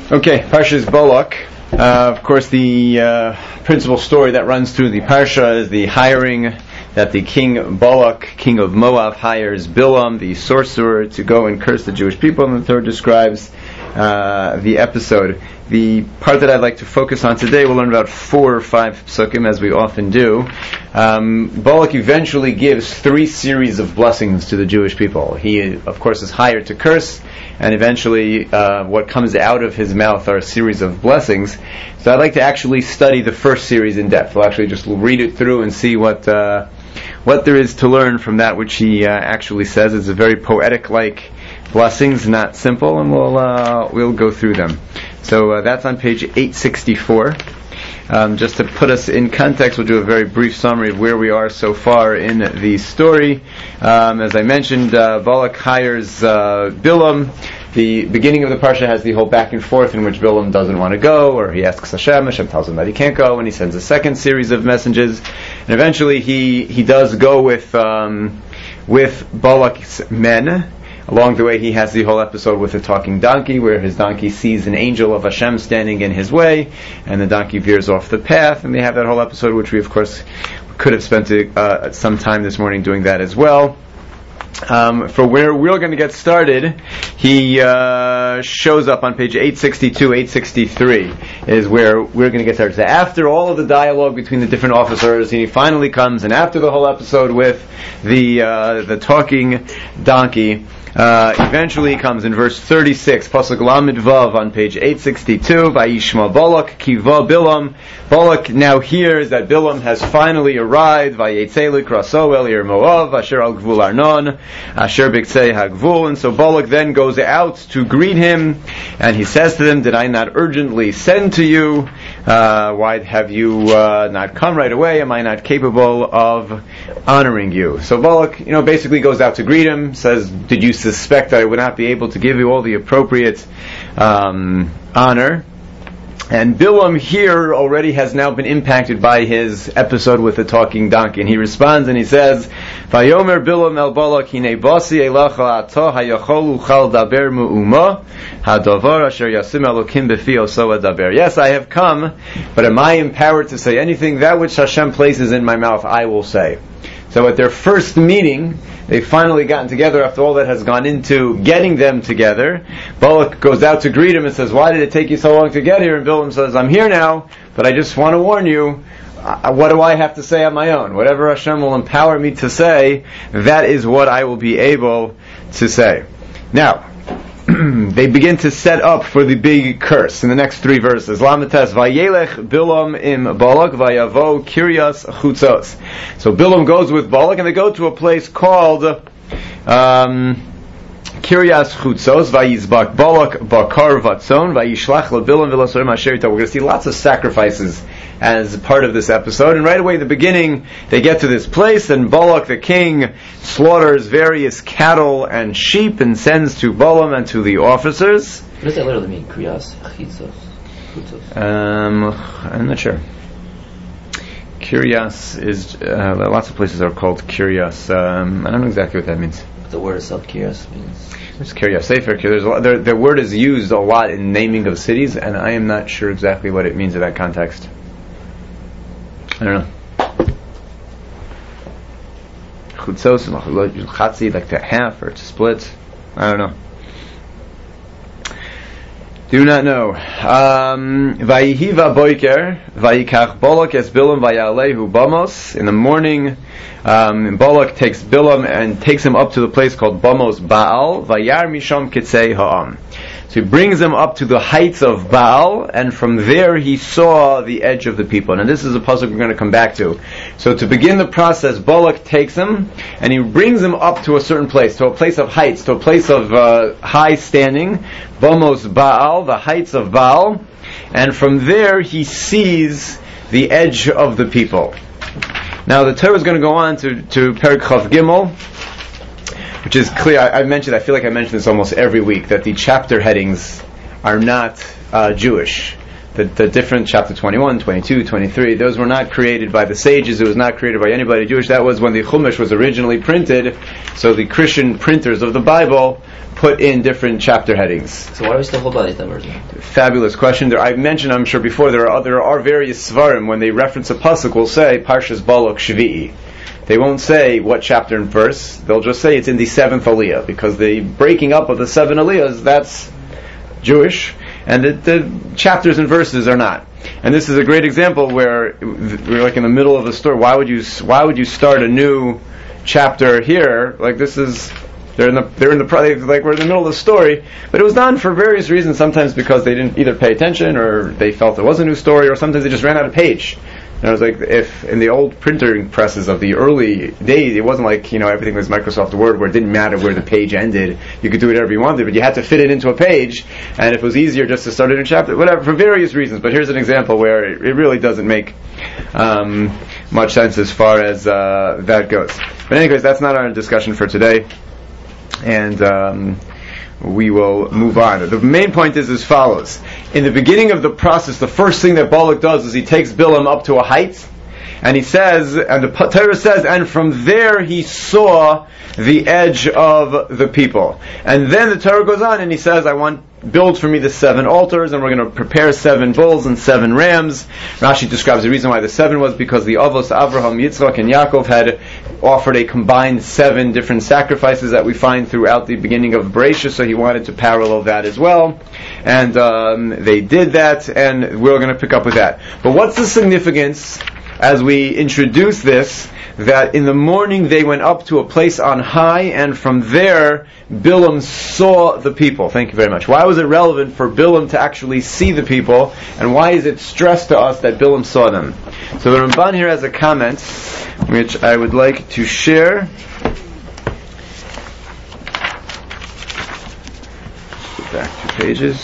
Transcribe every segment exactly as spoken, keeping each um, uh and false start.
Okay, Parshas Balak. Uh, of course, the uh, principal story that runs through the Parsha is the hiring that the king Balak, king of Moab, hires Bilam, the sorcerer, to go and curse the Jewish people, and the Torah describes uh, the episode. The part that I'd like to focus on today, we'll learn about four or five psukim, as we often do. Um, Balak eventually gives three series of blessings to the Jewish people. He, of course, is hired to curse, and eventually uh, what comes out of his mouth are a series of blessings. So I'd like to actually study the first series in depth. We'll actually just read it through and see what uh, what there is to learn from that which he uh, actually says. It's a very poetic-like blessings, not simple, and we'll uh, we'll go through them. So uh, that's on page eight sixty-four. Um, just to put us in context, we'll do a very brief summary of where we are so far in the story. Um, as I mentioned, uh, Balak hires uh, Bilam. The beginning of the parsha has the whole back and forth in which Bilam doesn't want to go, or he asks Hashem, Hashem tells him that he can't go, and he sends a second series of messages, and eventually he he does go with um, with Balak's men. Along the way, he has the whole episode with the talking donkey, where his donkey sees an angel of Hashem standing in his way, and the donkey veers off the path, and they have that whole episode, which we, of course, could have spent uh, some time this morning doing that as well. Um, for where we're going to get started, he uh, shows up on page eight sixty-two, eight sixty-three, is where we're going to get started. So after all of the dialogue between the different officers, he finally comes, and after the whole episode with the uh, the talking donkey, Uh, eventually he comes in verse thirty-six, Pasuk Lamed Vav on page eight sixty-two, Vayishma Balak Kiva Bilam. Balak now hears that Bilam has finally arrived, Vayetzei Likraso El Ir Moav, Asher Al Gvul Arnon, Asher Biktzei HaGvul, and so Balak then goes out to greet him, and he says to them, did I not urgently send to you? Uh, why have you uh, not come right away? Am I not capable of honoring you? So Balak, you know, basically goes out to greet him, says, did you suspect that I would not be able to give you all the appropriate um, honor? And Bilam here already has now been impacted by his episode with the talking donkey, and he responds and he says, Vayomer Bilam el Balak hine basi elacha ato hayachol uchal daber mu'uma hadavar asher yasim elokim befi oso adaber. Yes, I have come, but am I empowered to say anything? That which Hashem places in my mouth, I will say. So at their first meeting, they've finally gotten together after all that has gone into getting them together. Balak goes out to greet him and says, why did it take you so long to get here? And Bilam says, I'm here now, but I just want to warn you, uh, what do I have to say on my own? Whatever Hashem will empower me to say, that is what I will be able to say. Now, they begin to set up for the big curse in the next three verses. Lamites Vayelech Bilam im Balak Vayavo Kiryas Chutzos. So Bilam goes with Balak, and they go to a place called um, Kiryas Chutzos. Vayizbak Balak Bakar Vatzon Vayishlach LeBilam V'Lasorim Asher. We're going to see lots of sacrifices as part of this episode, and right away at the beginning they get to this place, and Balak the king slaughters various cattle and sheep and sends to Balaam and to the officers. What does that literally mean? Kiryas Chutzos. Um, I'm not sure. Kiryas is uh, lots of places are called Kiryas. Um, I don't know exactly what that means. But the word itself, Kiryas, means. It's Kiryas Sefer. There's a lot, there, the word is used a lot in naming of cities, and I am not sure exactly what it means in that context. I don't know. Chutzos, chatzi, like to half or to split. I don't know. Do not know. Um, Vayihiva boiker, vayikach Balak es Bilam vayalehu bamos. In the morning, um, Balak takes Bilam and takes him up to the place called Bamos Baal. Vayar misham kitzei ha'am. So he brings him up to the heights of Baal, and from there he saw the edge of the people. Now this is a puzzle we're going to come back to. So to begin the process, Balak takes him, and he brings him up to a certain place, to a place of heights, to a place of uh, high standing, Bamos Baal, the heights of Baal, and from there he sees the edge of the people. Now the Torah is going to go on to, to Perek Chav Gimel, which is clear. I, I mentioned, I feel like I mention this almost every week, that the chapter headings are not uh, Jewish. The, the different chapter twenty-one, twenty-two, twenty-three, those were not created by the sages. It was not created by anybody Jewish. That was when the Chumash was originally printed. So the Christian printers of the Bible put in different chapter headings. So why do we still hold by the version? Fabulous question. There, I mentioned, I'm sure before, there are there are various svarim when they reference a pasuk will say Parshas Balak Shvi'i. They won't say what chapter and verse. They'll just say it's in the seventh aliyah, because the breaking up of the seven aliyahs, that's Jewish, and the, the chapters and verses are not. And this is a great example where we're like in the middle of a story. Why would you Why would you start a new chapter here? Like this is they're in the they're in the like we're in the middle of the story, but it was done for various reasons. Sometimes because they didn't either pay attention, or they felt it was a new story, or sometimes they just ran out of page. And I was like, if in the old printing presses of the early days, it wasn't like, you know, everything was Microsoft Word where it didn't matter where the page ended. You could do whatever you wanted, but you had to fit it into a page, and if it was easier just to start a new chapter, whatever, for various reasons. But here's an example where it, it really doesn't make um, much sense as far as uh, that goes. But anyways, that's not our discussion for today, and um, we will move on. The main point is as follows. In the beginning of the process, the first thing that Balak does is he takes Bilam up to a height, and he says, and the Torah says, and from there he saw the edge of the people. And then the Torah goes on and he says, I want, build for me the seven altars, and we're going to prepare seven bulls and seven rams. Rashi describes the reason why the seven was because the Avos, Avraham, Yitzchak, and Yaakov had offered a combined seven different sacrifices that we find throughout the beginning of Bereshit, so he wanted to parallel that as well. And um, they did that, and we're going to pick up with that. But what's the significance, as we introduce this, that in the morning they went up to a place on high, and from there Bilam saw the people? Thank you very much. Why was it relevant for Bilam to actually see the people, and why is it stressed to us that Bilam saw them? So the Ramban here has a comment which I would like to share. Back two pages.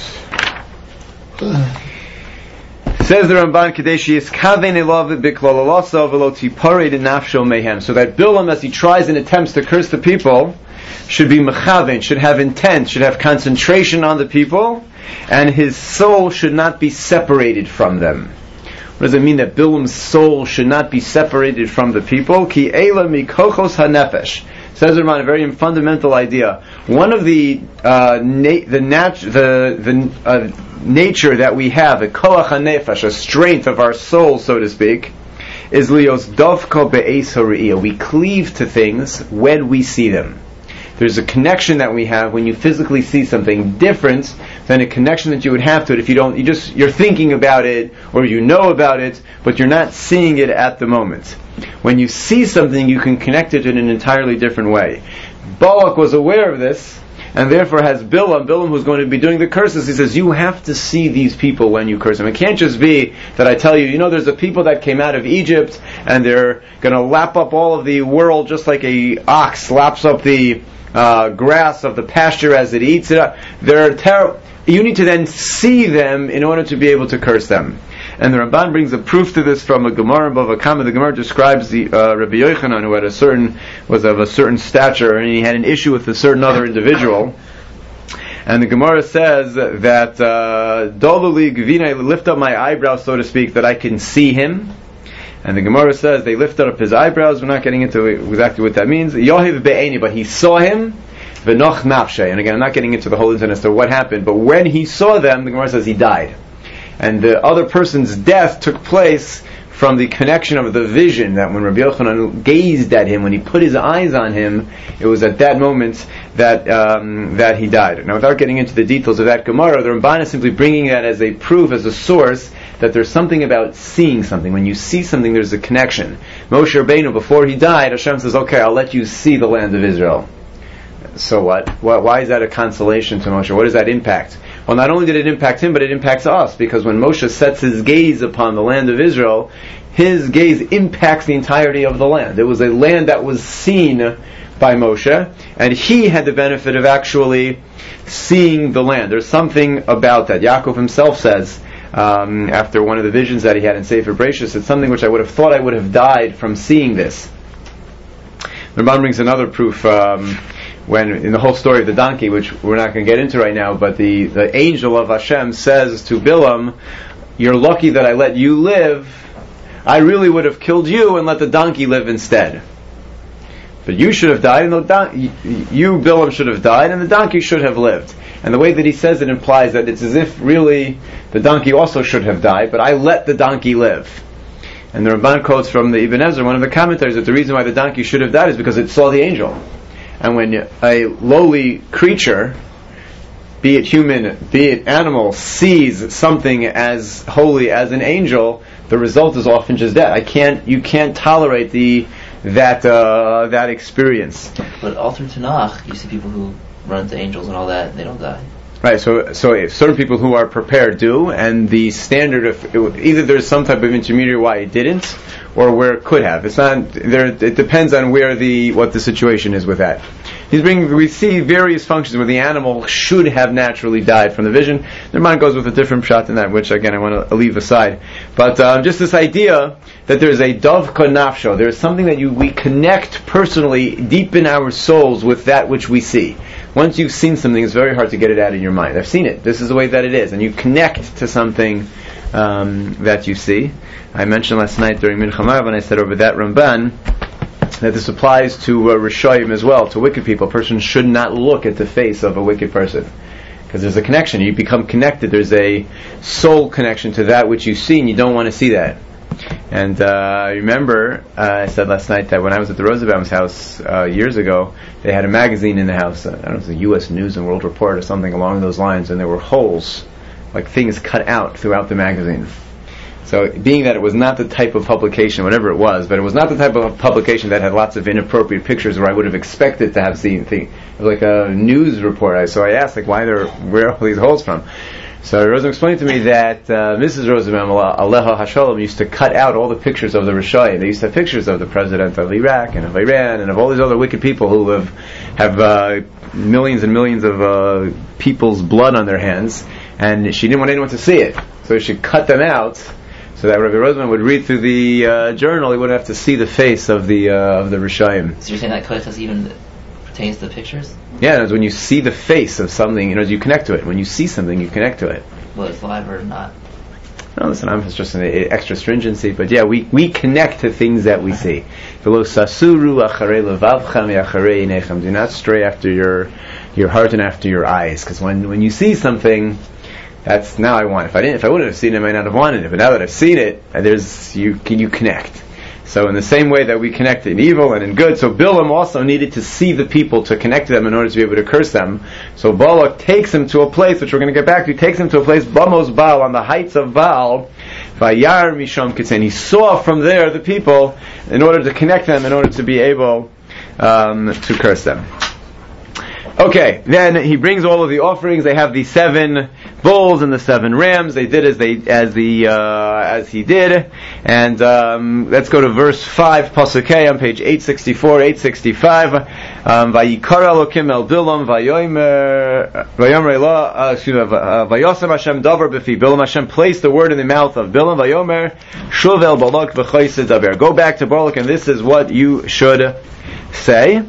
Says the Ramban, Kadeshi is kaven elav biklalalasav velo tipared nafsho mehem. So that Bilam, as he tries and attempts to curse the people, should be mechaven, should have intent, should have concentration on the people, and his soul should not be separated from them. What does it mean that Bilam's soul should not be separated from the people? Ki eila mikochos hanefesh. Says the Ramban, a very fundamental idea. One of the uh, na- the nat- the the uh, nature that we have, a koach hanefesh, a strength of our soul, so to speak, is lios dovko be'es ha're'iyah. We cleave to things when we see them. There's a connection that we have when you physically see something different than a connection that you would have to it if you don't, you just, you're thinking about it, or you know about it, but you're not seeing it at the moment. When you see something, you can connect it in an entirely different way. Balak was aware of this, and therefore has Bilam, Bilam who's going to be doing the curses, he says, you have to see these people when you curse them. It can't just be that I tell you, you know, there's a people that came out of Egypt, and they're going to lap up all of the world just like a ox laps up the uh, grass of the pasture as it eats it up. They're terrible. You need to then see them in order to be able to curse them. And the Ramban brings a proof to this from a Gemara in Bava Kama. The Gemara describes the uh, Rabbi Yochanan, who had a certain was of a certain stature, and he had an issue with a certain other individual. And the Gemara says that Doluli Gvina, lift up my eyebrows, so to speak, that I can see him. And the Gemara says they lifted up his eyebrows. We're not getting into exactly what that means. Yohiv be'eni, but he saw him. V'noch nafshe. And again, I'm not getting into the whole incident as to what happened, but when he saw them, the Gemara says he died. And the other person's death took place from the connection of the vision, that when Rabbi Yochanan gazed at him, when he put his eyes on him, it was at that moment that um, that he died. Now, without getting into the details of that Gemara, the Ramban is simply bringing that as a proof, as a source, that there's something about seeing something. When you see something, there's a connection. Moshe Rabbeinu, before he died, Hashem says, okay, I'll let you see the land of Israel. So what? Why is that a consolation to Moshe? What does that impact? Well, not only did it impact him, but it impacts us, because when Moshe sets his gaze upon the land of Israel, his gaze impacts the entirety of the land. It was a land that was seen by Moshe, and he had the benefit of actually seeing the land. There's something about that. Yaakov himself says, um, after one of the visions that he had in Sefer Bereshit, it's something which I would have thought I would have died from seeing this. The Ramban brings another proof, um, when in the whole story of the donkey, which we're not going to get into right now, but the, the angel of Hashem says to Bilam, you're lucky that I let you live. I really would have killed you and let the donkey live instead. But you should have died, and the don- you, Bilam, should have died, and the donkey should have lived. And the way that he says it implies that it's as if really the donkey also should have died, but I let the donkey live. And the Ramban quotes from the Ibn Ezra, one of the commentators, that the reason why the donkey should have died is because it saw the angel. And when a lowly creature, be it human, be it animal, sees something as holy as an angel, the result is often just death. I can't, you can't tolerate the that uh, that experience. But all through Tanakh, you see people who run to angels and all that, and they don't die. Right, so so if certain people who are prepared do, and the standard of either there's some type of intermediary why it didn't, or where it could have. It's not there. It depends on where the what the situation is with that. He's bringing. We see various functions where the animal should have naturally died from the vision. Their mind goes with a different shot than that, which again I want to leave aside. But um, just this idea that there's a dovka nafsho, there's something that you we connect personally deep in our souls with that which we see. Once you've seen something, it's very hard to get it out of your mind. I've seen it. This is the way that it is, and you connect to something um, that you see. I mentioned last night during Mincha Marav when I said over that Ramban that this applies to uh, Rishoyim as well, to wicked people. A person should not look at the face of a wicked person, because there's a connection. You become connected. There's a soul connection to that which you see, and you don't want to see that. And uh, I remember uh, I said last night that when I was at the Rosenbaum's house uh, years ago, they had a magazine in the house. Uh, I don't know if it was the U S News and World Report or something along those lines, and there were holes, like things cut out throughout the magazine. So, being that it was not the type of publication, whatever it was, but it was not the type of publication that had lots of inappropriate pictures where I would have expected to have seen things. It was like a news report. So I asked, like, why there, where are all these holes from? So Rosenbaum explained to me that uh, Missus Rosenbaum, Aleha Hashalom, used to cut out all the pictures of the Rishayim. They used to have pictures of the president of Iraq and of Iran and of all these other wicked people who have, have uh, millions and millions of uh, people's blood on their hands, and she didn't want anyone to see it. So she cut them out so that Rabbi Rosenbaum would read through the uh, journal. He wouldn't have to see the face of the uh, of the Rishayim. So you're saying that kodesh even pertains to the pictures? Yeah, it's when you see the face of something, you know, you connect to it. When you see something, you connect to it. Well, it's live or not? No, listen, I'm just an extra stringency, but yeah, we, we connect to things that we see. Do not stray after your your heart and after your eyes, because when, when you see something, that's now I want. If I didn't, if I wouldn't have seen it, I might not have wanted it. But now that I've seen it, there's you you connect. So in the same way that we connect in evil and in good, so Bilam also needed to see the people to connect to them in order to be able to curse them. So Balak takes him to a place, which we're going to get back to, he takes him to a place, Bamos Baal, on the heights of Baal, Vayar Misham Kitzen. He saw from there the people in order to connect them, in order to be able um, to curse them. Okay, then he brings all of the offerings. They have the seven bulls and the seven rams. They did as they as the uh, as he did, and um, let's go to verse five, pasuk K on page eight sixty-four, eight sixty-five. Vayikara Elokim el Bilam vayomer vayomer ela excuse me vayosem Hashem davar b'fi Bilam. Hashem placed the word in the mouth of Bilam. Vayomer shuv el Balak v'chayse daber. Go back to Balak, and this is what you should say.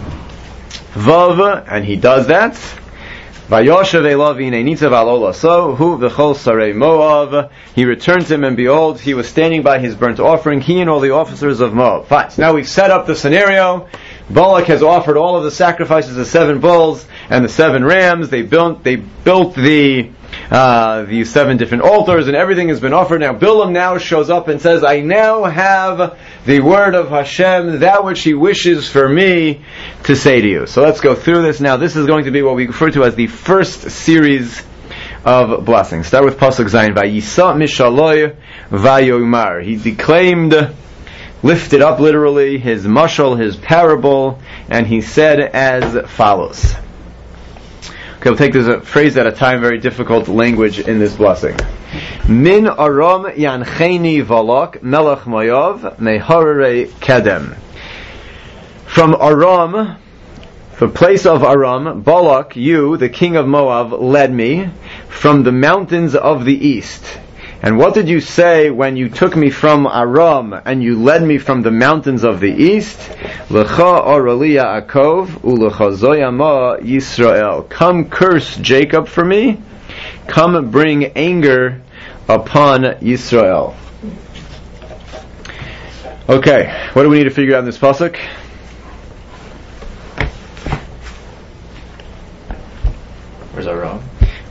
Vav, and he does that. Vayoshev elav inei nitzav al olaso hu v'chol sarei Moav. He returned to him, and behold, he was standing by his burnt offering, he and all the officers of Moab. Fine. So now we've set up the scenario. Balak has offered all of the sacrifices, the seven bulls and the seven rams. They built, they built the uh, the seven different altars, and everything has been offered. Now Bilam now shows up and says, I now have the word of Hashem, that which He wishes for me to say to you. So let's go through this now. This is going to be what we refer to as the first series of blessings. Start with pasuk Zayin. Vayisa mishaloi vayomar. He declaimed, lifted up literally, his mashal, his parable, and he said as follows. Okay, we'll take this phrase at a time, very difficult language in this blessing. Min aram yancheni valak melech Moav meharare kedem. From Aram, the place of Aram, Balak, you, the king of Moab, led me from the mountains of the east. And what did you say when you took me from Aram and you led me from the mountains of the east? Lecha orali Yaakov ulecha zoyama Yisrael. Come curse Jacob for me. Come bring anger upon Yisrael. Okay, what do we need to figure out in this pasuk?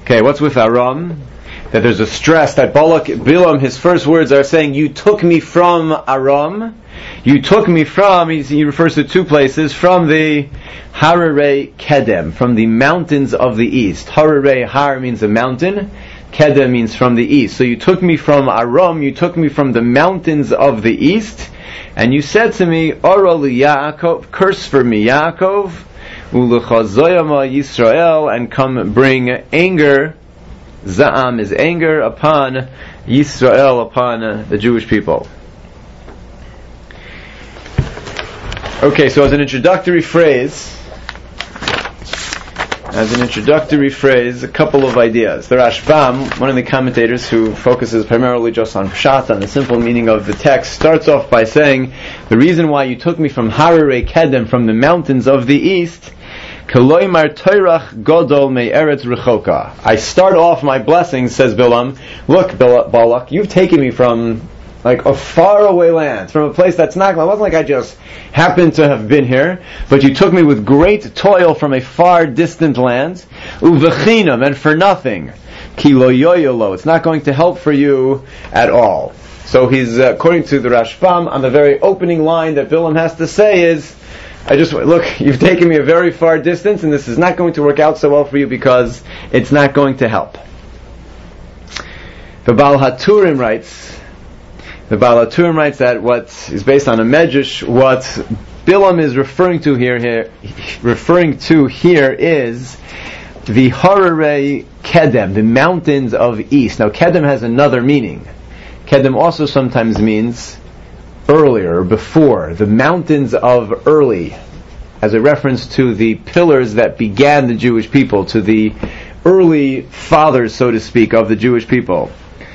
Okay, what's with Aram? That there's a stress that Balak, Bilam, his first words are saying, you took me from Aram, you took me from, he refers to two places, from the Hararei Kedem, from the mountains of the east. Hararei, Har means a mountain, Kedem means from the east. So you took me from Aram, you took me from the mountains of the east, and you said to me, Ora li Yaakov, curse for me Yaakov, ulechazoyama Yisrael, and come bring anger, Za'am is anger, upon Yisrael, upon uh, the Jewish people. Okay, so as an introductory phrase, as an introductory phrase, a couple of ideas. The Rashbam, one of the commentators who focuses primarily just on Pshat, on the simple meaning of the text, starts off by saying, the reason why you took me from Hararei Kedem, from the mountains of the east, I start off my blessings, says Bilam. Look, Balak, you've taken me from like a faraway land, from a place that's not, it wasn't like I just happened to have been here, but you took me with great toil from a far distant land, uvechinam, and for nothing, ki lo yoyolo, it's not going to help for you at all. So he's, uh, according to the Rashbam, on the very opening line that Bilam has to say is, I just, look, you've taken me a very far distance, and this is not going to work out so well for you because it's not going to help. The Baal HaTurim writes, the Baal HaTurim writes that what is based on a medrash, what Bilam is referring to here, here referring to here is the Hararei Kedem, the mountains of east. Now, Kedem has another meaning. Kedem also sometimes means earlier, before, the mountains of early, as a reference to the pillars that began the Jewish people, to the early fathers, so to speak, of the Jewish people.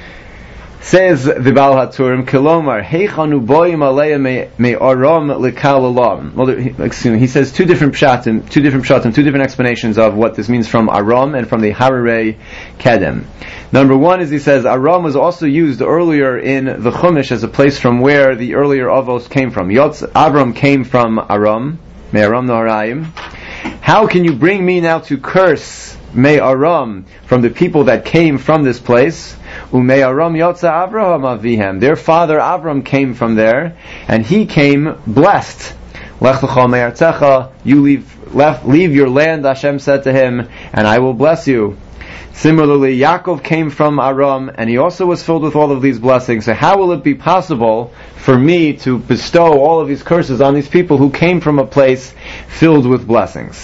Says the Baal HaTurim, Kilomar, Heichanu boyim aleya me'aram lekal olam. Well, excuse me, he says two different pshatim, two different pshatim, two different explanations of what this means from Aram and from the Hararei Kedem. Number one is he says Aram was also used earlier in the Chumash as a place from where the earlier Avos came from. Yotz, Avram came from Aram, me'aram noharayim. How can you bring me now to curse me'aram from the people that came from this place? Ume'aram yotza Avraham avihem. Their father Avram came from there, and he came blessed. Lech lecha me'artzecha, you leave, left, leave your land, Hashem said to him, and I will bless you. Similarly, Yaakov came from Aram, and he also was filled with all of these blessings. So how will it be possible for me to bestow all of these curses on these people who came from a place filled with blessings?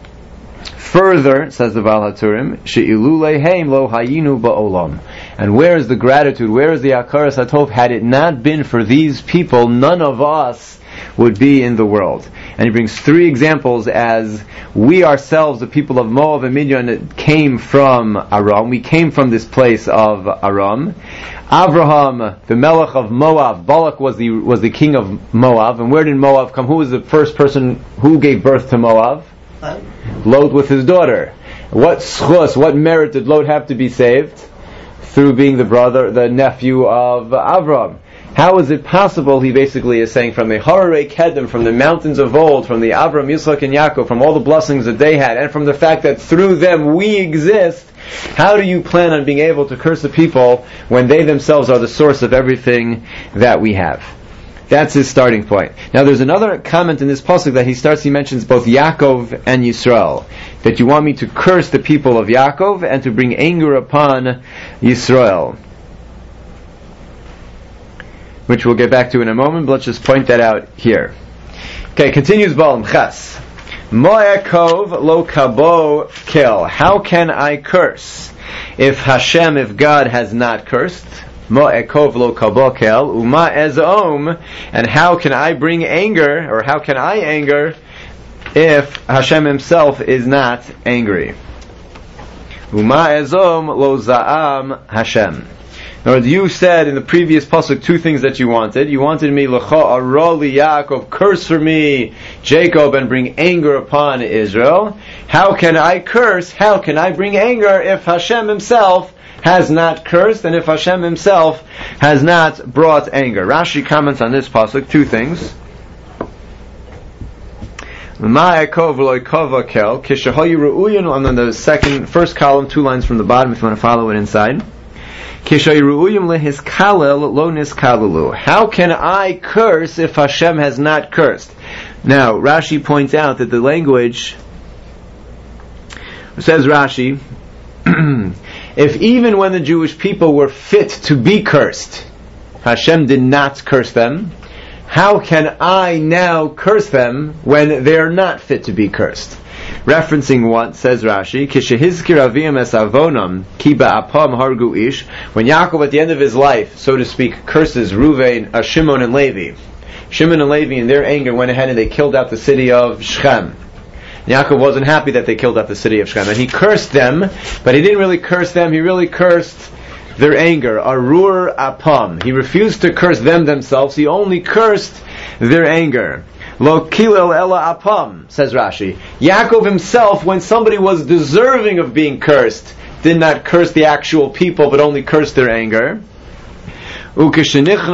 Further, says the Baal HaTurim, she'ilu leheim lo hayinu ba'olam. And where is the gratitude? Where is the Akaras HaTov? Had it not been for these people, none of us would be in the world. And he brings three examples as we ourselves, the people of Moab and Midian, came from Aram. We came from this place of Aram. Avraham, the Melech of Moab, Balak was the was the king of Moab. And where did Moab come? Who was the first person who gave birth to Moab? Lot with his daughter. What schus, what merit did Lot have to be saved? Through being the brother, the nephew of Avram. How is it possible, he basically is saying, from the Hararei Kedem, from the mountains of old, from the Avram, Yitzchak, and Yaakov, from all the blessings that they had, and from the fact that through them we exist, how do you plan on being able to curse the people when they themselves are the source of everything that we have? That's his starting point. Now there's another comment in this pasuk that he starts, he mentions both Yaakov and Yisrael. That you want me to curse the people of Yaakov and to bring anger upon Yisrael. Which we'll get back to in a moment, but let's just point that out here. Okay, continues Baal Ches. Mo'ekov lo kabo kel. How can I curse if Hashem, if God has not cursed? Mo'ekov lo kabo kel. Uma ezom. And how can I bring anger, or how can I anger, if Hashem himself is not angry? Uma ezom lo za'am Hashem. In other words, you said in the previous pasuk two things that you wanted. You wanted me, L'cha ara li Yaakov, curse for me Jacob and bring anger upon Israel. How can I curse? How can I bring anger if Hashem himself has not cursed and if Hashem himself has not brought anger? Rashi comments on this pasuk two things. Ma'akov loikova kel kishahayu ru'uyin on the second, first column, two lines from the bottom. If you want to follow it inside. Kishahayu ru'uyim lehiskalel lo niskalalu. How can I curse if Hashem has not cursed? Now Rashi points out that the language says Rashi, if even when the Jewish people were fit to be cursed, Hashem did not curse them, how can I now curse them when they're not fit to be cursed? Referencing what, says Rashi, Kishehizkir avim es avonam ki ba'apam hargu ish, when Yaakov at the end of his life, so to speak, curses Ruvain, uh, Shimon and Levi. Shimon and Levi in their anger went ahead and they killed out the city of Shechem. Yaakov wasn't happy that they killed out the city of Shechem, and he cursed them, but he didn't really curse them, he really cursed their anger. Arur apam. He refused to curse them themselves, he only cursed their anger. Lo kilel ela apam, says Rashi. Yaakov himself, when somebody was deserving of being cursed, did not curse the actual people, but only cursed their anger. And then when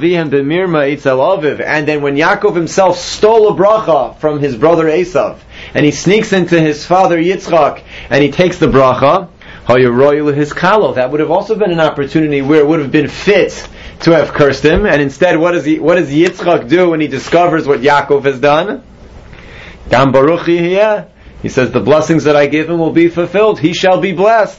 Yaakov himself stole a bracha from his brother Esav, and he sneaks into his father Yitzchak, and he takes the bracha, that would have also been an opportunity where it would have been fit to have cursed him, and instead what does he, what does Yitzchak do when he discovers what Yaakov has done? Gam baruch yehiyeh. He says, the blessings that I give him will be fulfilled, he shall be blessed.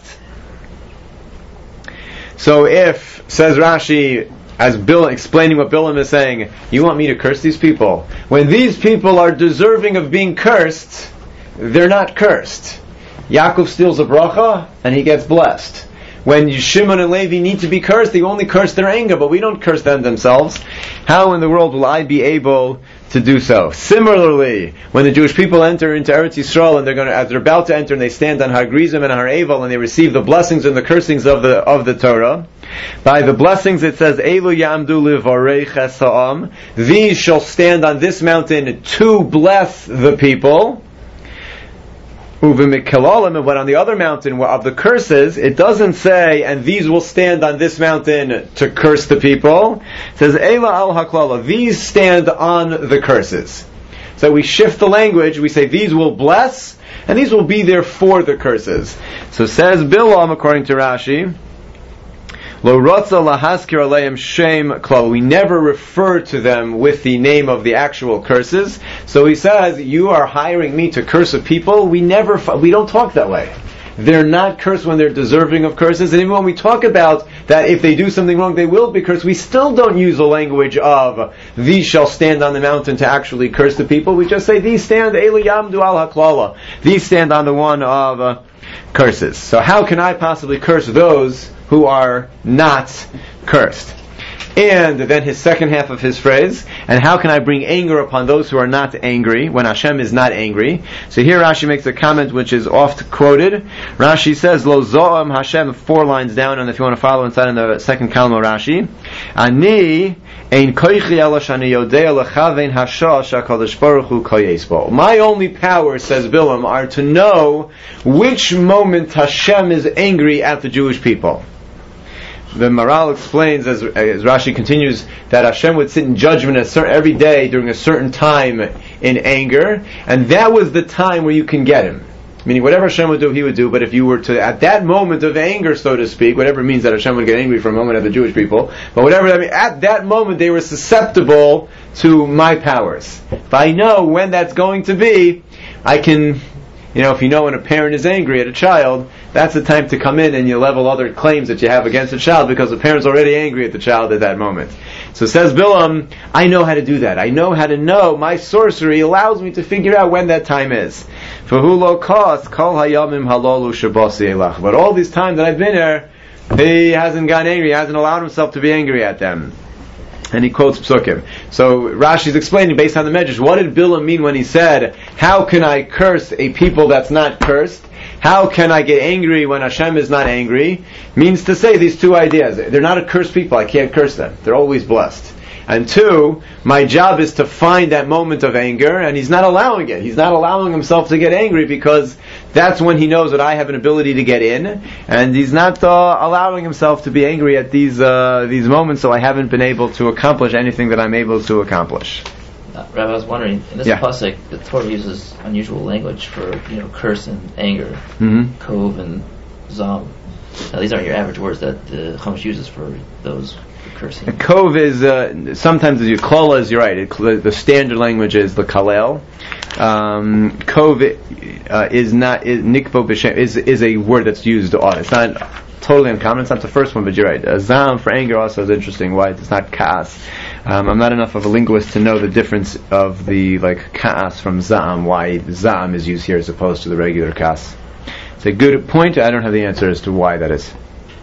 So if, says Rashi, as Bill explaining what Bilam is saying, you want me to curse these people? When these people are deserving of being cursed, they're not cursed. Yaakov steals a bracha, and he gets blessed. When Shimon and Levi need to be cursed, they only curse their anger, but we don't curse them themselves. How in the world will I be able to do so? Similarly, when the Jewish people enter into Eretz Yisrael, and they're going to, as they're about to enter, and they stand on Har Grizim and Har Eval, and they receive the blessings and the cursings of the of the Torah. By the blessings, it says, Elu yamdu livarei chesa'am. These shall stand on this mountain to bless the people. But on the other mountain of the curses, it doesn't say, and these will stand on this mountain to curse the people. It says, Eila al haklala, these stand on the curses. So we shift the language, we say these will bless, and these will be there for the curses. So says Bilam, according to Rashi, Lo rotza lahaskir aleim shem klal. We never refer to them with the name of the actual curses. So he says, you are hiring me to curse a people. We never, we don't talk that way. They're not cursed when they're deserving of curses. And even when we talk about that if they do something wrong, they will be cursed, we still don't use the language of these shall stand on the mountain to actually curse the people. We just say these stand Eli Yamdu al Haklala. These stand on the one of uh, curses. So how can I possibly curse those who are not cursed? And then his second half of his phrase, and how can I bring anger upon those who are not angry when Hashem is not angry? So here Rashi makes a comment which is oft quoted. Rashi says, Lo zo'am Hashem, four lines down, and if you want to follow inside in the second column of Rashi, Ani ein koichi ela shani yodea lechavein hashash HaKadosh Baruch Hu koyes bo. My only power, says Bilam, are to know which moment Hashem is angry at the Jewish people. The Maral explains, as, as Rashi continues, that Hashem would sit in judgment at certain, every day during a certain time in anger, and that was the time where you can get him. Meaning whatever Hashem would do, he would do, but if you were to, at that moment of anger, so to speak, whatever it means that Hashem would get angry for a moment at the Jewish people, but whatever that means, at that moment they were susceptible to my powers. If I know when that's going to be, I can, you know, if you know when a parent is angry at a child, that's the time to come in and you level other claims that you have against the child because the parent's already angry at the child at that moment. So says Bilam, I know how to do that. I know how to know. My sorcery allows me to figure out when that time is. But all this time that I've been here, he hasn't gotten angry. He hasn't allowed himself to be angry at them. And he quotes Psukim. So Rashi's explaining based on the Medrash, what did Bilam mean when he said, how can I curse a people that's not cursed? How can I get angry when Hashem is not angry? Means to say these two ideas. They're not a cursed people. I can't curse them. They're always blessed. And two, my job is to find that moment of anger, and he's not allowing it. He's not allowing himself to get angry because that's when he knows that I have an ability to get in, and he's not uh, allowing himself to be angry at these uh, these moments, so I haven't been able to accomplish anything that I'm able to accomplish. Uh, Rabbi, I was wondering, in this Yeah. pasuk, the Torah uses unusual language for, you know, curse and anger, Mm-hmm. kov and zam. Now, these aren't your average words that the Chumash uses for those for cursing. A kov is uh, sometimes as you klala is you're right. It, the standard language is the kalel. Um, kov uh, is not is, nikvo b'shem is is a word that's used often. It's not totally uncommon. It's not the first one, but you're right. Uh, zam for anger also is interesting. Why it's not kaas. Um, I'm not enough of a linguist to know the difference of the like kaas from zam. Why zam is used here as opposed to the regular kaas. It's a good point. I don't have the answer as to why that is.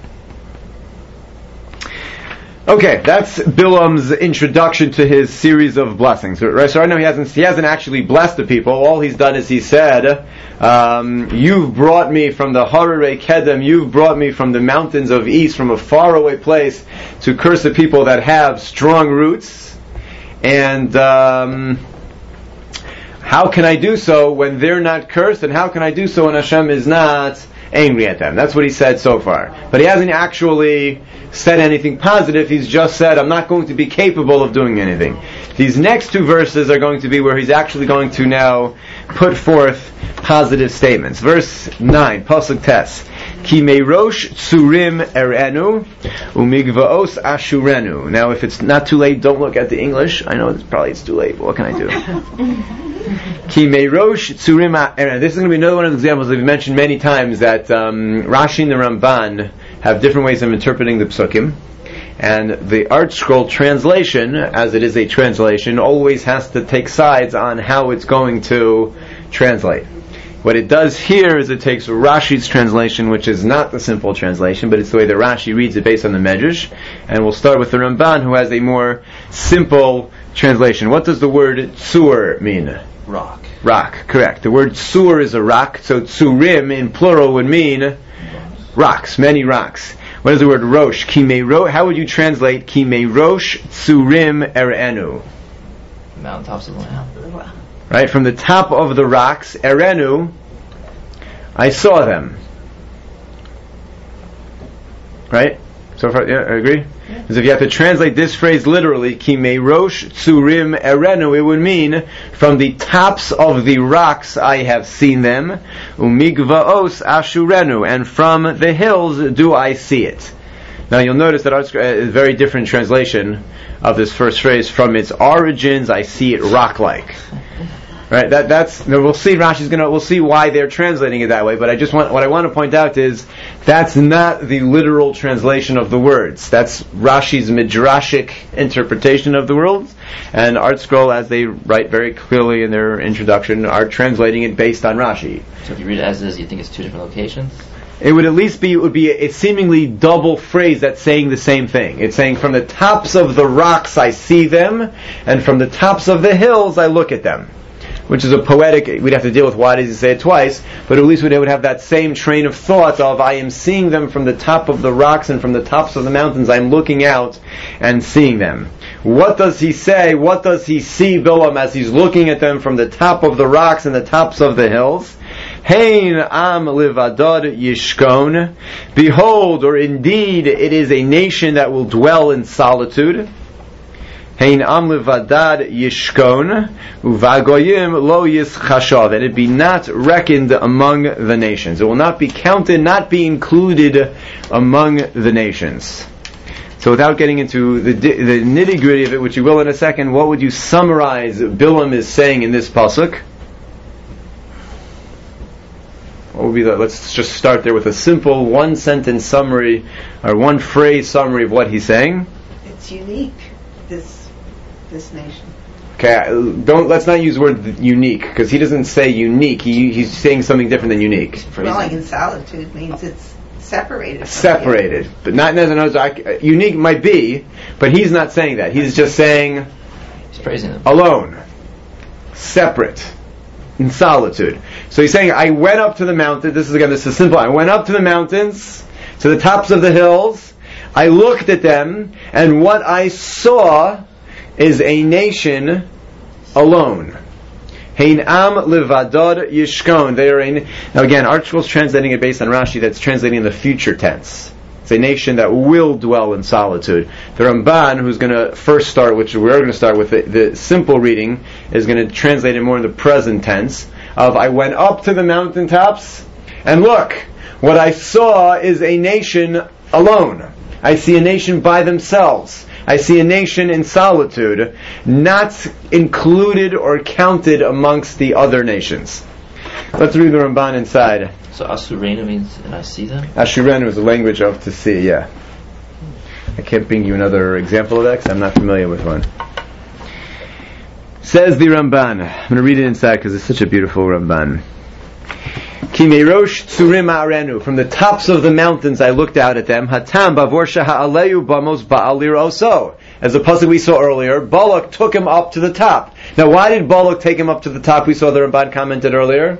Okay, that's Bilam's introduction to his series of blessings. Right, so right now he hasn't he hasn't actually blessed the people. All he's done is he said, um, "You've brought me from the Hararei Kedem. You've brought me from the mountains of east, from a faraway place, to curse the people that have strong roots." And um, how can I do so when they're not cursed? And how can I do so when Hashem is not angry at them? That's what he said so far. But he hasn't actually said anything positive. He's just said, I'm not going to be capable of doing anything. These next two verses are going to be where he's actually going to now put forth positive statements. Verse nine, Pasuk Tes. Ki meirosh tsurim erenu umigvaos ashurenu. Now, if it's not too late, don't look at the English. I know it's probably it's too late, but what can I do? Ki meirosh tsurim erenu. This is going to be another one of the examples that we've mentioned many times that um, Rashi and the Ramban have different ways of interpreting the psukim. And the Art Scroll translation, as it is a translation, always has to take sides on how it's going to translate. What it does here is it takes Rashi's translation, which is not the simple translation, but it's the way that Rashi reads it based on the Medrash. And we'll start with the Ramban, who has a more simple translation. What does the word tsur mean? Rock. Rock, correct. The word tsur is a rock, so tsurim in plural would mean rocks, many rocks. What is the word rosh? Ki meirosh. How would you translate ki meirosh tsurim erenu? Mountaintops of the land. Right, from the top of the rocks, erenu, I saw them. Right? So far, yeah, I agree? Because if you have to translate this phrase literally, ki meirosh tsurim erenu, it would mean, from the tops of the rocks I have seen them, umigvaos ashurenu, and from the hills do I see it. Now you'll notice that it's a very different translation of this first phrase. From its origins I see it rock-like. Right, that that's no, we'll see. Rashi's gonna. We'll see why they're translating it that way. But I just want what I want to point out is that's not the literal translation of the words. That's Rashi's midrashic interpretation of the words, and Art Scroll, as they write very clearly in their introduction, are translating it based on Rashi. So if you read it as is, you think it's two different locations? It would at least be. It would be a, a seemingly double phrase that's saying the same thing. It's saying from the tops of the rocks I see them, and from the tops of the hills I look at them. Which is a poetic, we'd have to deal with why does he say it twice, but at least they would have that same train of thought of I am seeing them from the top of the rocks and from the tops of the mountains, I'm looking out and seeing them. What does he say? What does he see, Bilam, as he's looking at them from the top of the rocks and the tops of the hills? Hein am livadad yishkon. Behold, or indeed, it is a nation that will dwell in solitude. Hein am levadad yishkon uvagoyim lo yischashav, and it be not reckoned among the nations. It will not be counted, not be included among the nations. So without getting into the, the nitty gritty of it, which you will in a second, what would you summarize Bilam is saying in this pasuk? What would be the, let's just start there with a simple one sentence summary or one phrase summary of what he's saying. It's unique. This. This nation. Okay, don't let's not use the word unique because he doesn't say unique. He he's saying something different than unique. Dwelling in solitude means it's separated. From separated, you. But not necessarily. Unique might be, but he's not saying that. He's just saying he's praising them. Alone, separate, in solitude. So he's saying, I went up to the mountain. This is again, this is simple. I went up to the mountains, to the tops of the hills. I looked at them, and what I saw is a nation alone. Hein am levadad yishkon. They are in. Now again, Art Scroll's translating it based on Rashi. That's translating in the future tense. It's a nation that will dwell in solitude. The Ramban, who's going to first start, which we're going to start with, the, the simple reading, is going to translate it more in the present tense, of I went up to the mountaintops, and look, what I saw is a nation alone. I see a nation by themselves. I see a nation in solitude, not included or counted amongst the other nations. Let's read the Ramban inside. So Asurenu means, and I see them? Ashurenu is the language of to see, yeah. I can't bring you another example of that because I'm not familiar with one. Says the Ramban. I'm going to read it inside because it's such a beautiful Ramban. Ki meirosh tzurim ha'arenu. From the tops of the mountains I looked out at them. Hatam bavorsha ha'aleyu bamos ba'alir oso. As the pasuk we saw earlier, Balak took him up to the top. Now why did Balak take him up to the top? We saw the Ramban commented earlier.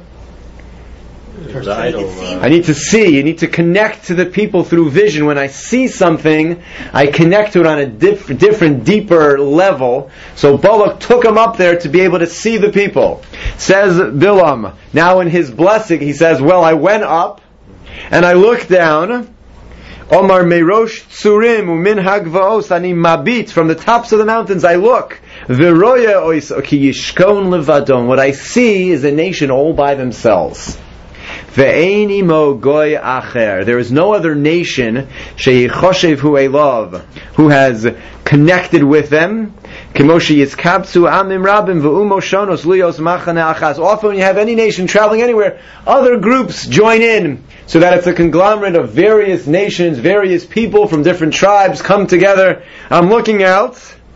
Idol, uh, I need to see, you need to connect to the people through vision. When I see something, I connect to it on a diff- different, deeper level. So Balak took him up there to be able to see the people. Says Bilam, now in his blessing, he says, well, I went up, and I looked down, Omar Meirosh Tzurim Umin Hagvaos Ani Mabit, from the tops of the mountains I look. Viroya Ois Ki Yishkon Levadon. What I see is a nation all by themselves. Ve'eini mo goy acher. There is no other nation sheychoshev hu elav, who has connected with them. Kemoshi yiskabtsu amim rabim ve'umo shonos liyos machane achas. Often when you have any nation traveling anywhere, other groups join in, so that it's a conglomerate of various nations, various people from different tribes come together. I'm looking out.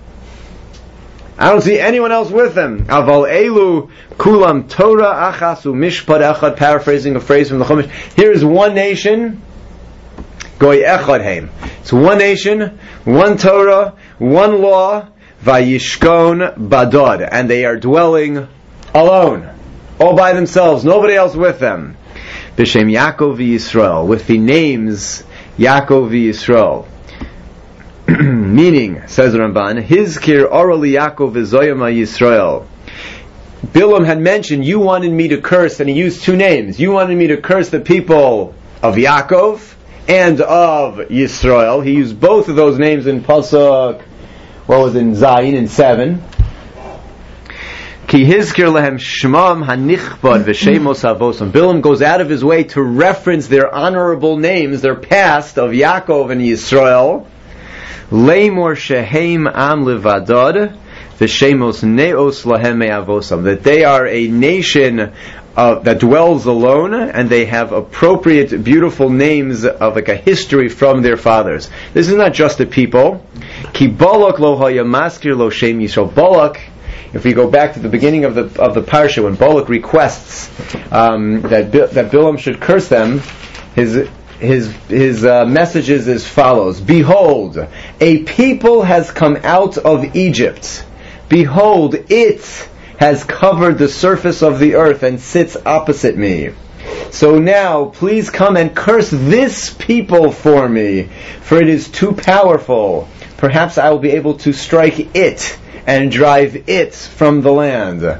I don't see anyone else with them. Aval elu kulam Torah achasu mishpat echad. Paraphrasing a phrase from the Chumash. Here is one nation. Goy echad heim. It's one nation, one Torah, one law. Vayishkon badod, and they are dwelling alone, all by themselves, nobody else with them. B'shem Yaakov v'Yisrael, with the names Yaakov v'Yisrael. Meaning, says the Ramban, Hizkir orali Yaakov v'Zoyama Yisrael. Bilam had mentioned, you wanted me to curse, and he used two names. You wanted me to curse the people of Yaakov and of Yisrael. He used both of those names in Pasuk, what was in Zayin, in seven. Ki hizkir lehem shmam hanichbad v'shemos avosam. Bilam goes out of his way to reference their honorable names, their past of Yaakov and Yisrael. Leimor shehem am levadad v'shemos neos lahem me'avosam. That they are a nation uh, that dwells alone, and they have appropriate, beautiful names of like a history from their fathers. This is not just the people. Ki Balak lo haya maskir lo shem Yisrael. Balak, if we go back to the beginning of the of the parsha, when Balak requests um, that that Bilam should curse them, his his his uh, message is as follows: Behold, a people has come out of Egypt. Behold, it has covered the surface of the earth and sits opposite me. So now, please come and curse this people for me, for it is too powerful. Perhaps I will be able to strike it and drive it from the land.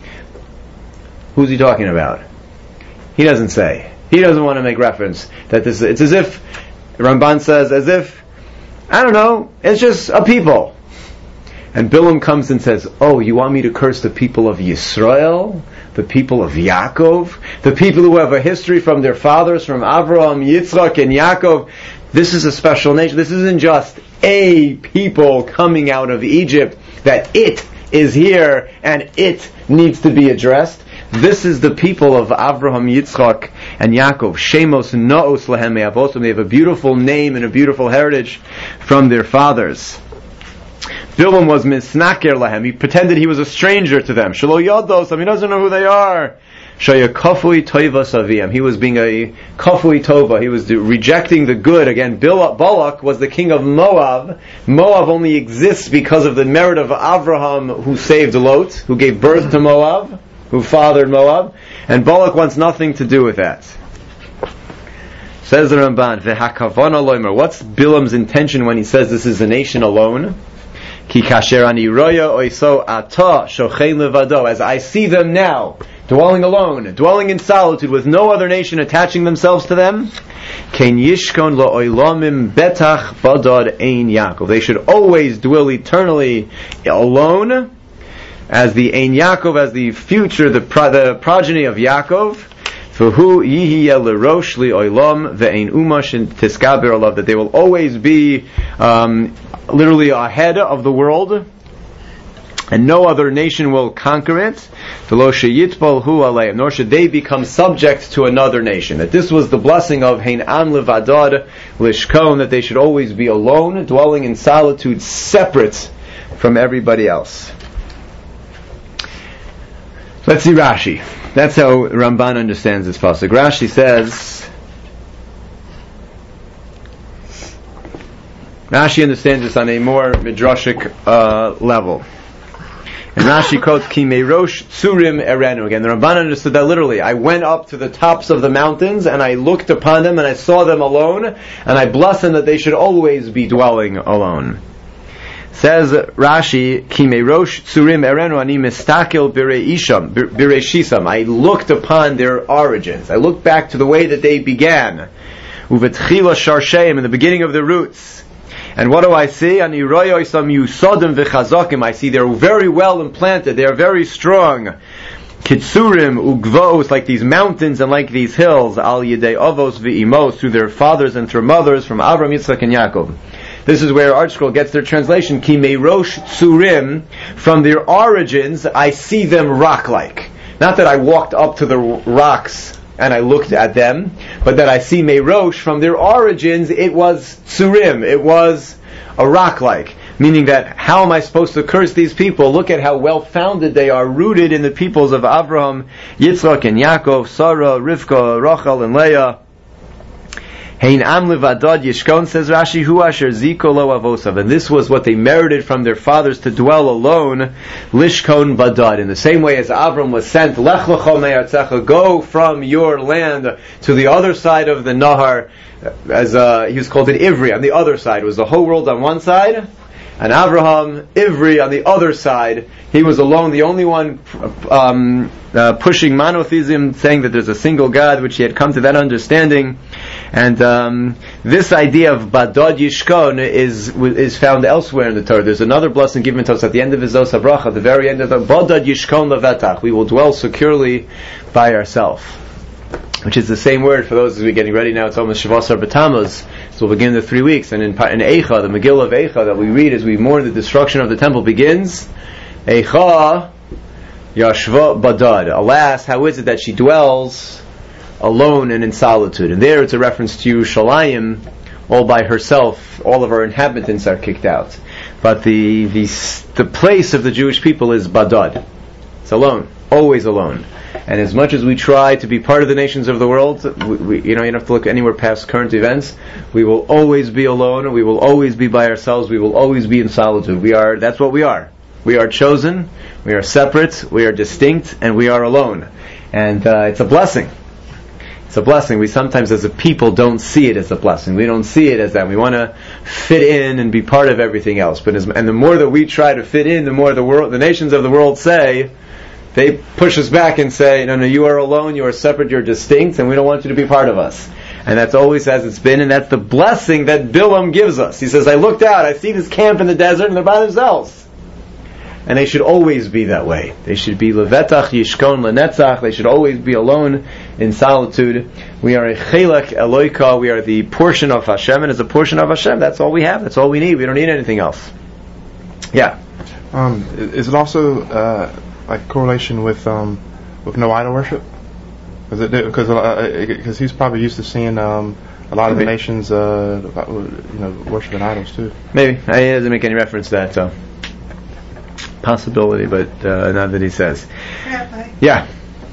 Who's he talking about? He doesn't say. He doesn't want to make reference that this. It's as if Ramban says, as if, I don't know, it's just a people. And Bilam comes and says, oh, you want me to curse the people of Yisrael? The people of Yaakov? The people who have a history from their fathers, from Avraham, Yitzchak, and Yaakov? This is a special nation. This isn't just a people coming out of Egypt, that it is here and it needs to be addressed. This is the people of Avraham, Yitzchak, and Yaakov. Shemos Naos Lahem Me'avosim. They have a beautiful name and a beautiful heritage from their fathers. Bilam was misnaker lahem. He pretended he was a stranger to them. Shelo yados. He doesn't know who they are. Shaya kafui toiva saviyam. He was being a kafui tova. He was rejecting the good. Again, Balak was the king of Moab. Moab only exists because of the merit of Avraham, who saved Lot, who gave birth to Moab, who fathered Moab, and Balak wants nothing to do with that. Says the Ramban, v'hakavana loimer. What's Bilam's intention when he says this is a nation alone? Ki kasher ani roya oiso ata shochein levado. As I see them now, dwelling alone, dwelling in solitude with no other nation attaching themselves to them. Ken yishkon la'olamim betach badad ein Yaakov. They should always dwell eternally alone, as the ein Yaakov, as the future, the, pro, the progeny of Yaakov. V'hu yihiyeh l'rosh li'olam ve'ein umash tiskaber alav. That they will always be um, literally ahead of the world, and no other nation will conquer it. Nor should they become subject to another nation. That this was the blessing of Hein Am Levadad Lishkon, that they should always be alone, dwelling in solitude, separate from everybody else. Let's see Rashi. That's how Ramban understands this pasuk. Rashi says, Rashi understands this on a more midrashic uh, level. And Rashi quotes, Ki meirosh tzurim erenu. Again, the Ramban understood that literally. I went up to the tops of the mountains, and I looked upon them, and I saw them alone, and I blessed them that they should always be dwelling alone. Says Rashi, Ki meirosh tzurim erenu ani mistakel bireisham, bireishisam. I looked upon their origins. I looked back to the way that they began. Uvetchila sharsheim, in the beginning of the roots. And what do I see? I see they're very well implanted. They are very strong. Kitsurim ugvos, like these mountains and like these hills. Al yedei avos v'imos, through their fathers and through mothers, from Avram, Yitzchak, and Yaakov. This is where ArtScroll gets their translation. Ki meirosh tsurim, from their origins, I see them rock-like. Not that I walked up to the rocks and I looked at them, but that I see Meirosh, from their origins, it was Tsurim, it was a rock-like. Meaning that, how am I supposed to curse these people? Look at how well-founded they are, rooted in the peoples of Avraham, Yitzchak, and Yaakov, Sarah, Rivka, Rachel, and Leah. Hein am levadad yishkon, says Rashi, hu asher ziko lo avosav. And this was what they merited from their fathers, to dwell alone, lishkon badad. In the same way as Avram was sent, lech lecho me'artzecha, go from your land to the other side of the Nahar, as uh, he was called an Ivri, on the other side. It was the whole world on one side, and Avraham, Ivri, on the other side. He was alone, the only one um, uh, pushing monotheism, saying that there's a single God, which he had come to that understanding. And um, this idea of Badad Yishkon is is found elsewhere in the Torah. There's another blessing given to us at the end of Zos HaBracha, at the very end of the Badad Yishkon Levetach. We will dwell securely by ourselves. Which is the same word for those who are getting ready now. It's almost Shavasar B'Tammuz. So we'll begin the three weeks. And in, in Eicha, the Megillah of Eicha that we read as we mourn the destruction of the temple begins, Eicha Yashva Badad. Alas, how is it that she dwells alone and in solitude? And there it's a reference to Yerushalayim, all by herself. All of her inhabitants are kicked out. But the, the, the place of the Jewish people is Badad. It's alone. Always alone. And as much as we try to be part of the nations of the world, we, we, you know, you don't have to look anywhere past current events. We will always be alone. We will always be by ourselves. We will always be in solitude. We are. That's what we are. We are chosen. We are separate. We are distinct, and we are alone. And uh, it's a blessing. It's a blessing. We sometimes, as a people, don't see it as a blessing. We don't see it as that. We want to fit in and be part of everything else. But as, and the more that we try to fit in, the more the world, the nations of the world say. They push us back and say, no, no, you are alone, you are separate, you're distinct, and we don't want you to be part of us. And that's always as it's been, and that's the blessing that Bilam gives us. He says, I looked out, I see this camp in the desert, and they're by themselves. And they should always be that way. They should be levetach yishkon lenetzach. They should always be alone in solitude. We are a chelek Eloika. We are the portion of Hashem, and as a portion of Hashem, that's all we have. That's all we need. We don't need anything else. Yeah. Um, is it also uh, like correlation with um, with no idol worship? Because because uh, he's probably used to seeing um, a lot of the nations uh, you know worshiping idols too. Maybe he doesn't make any reference to that. So. Possibility, but uh, not that he says. Rabbi, yeah.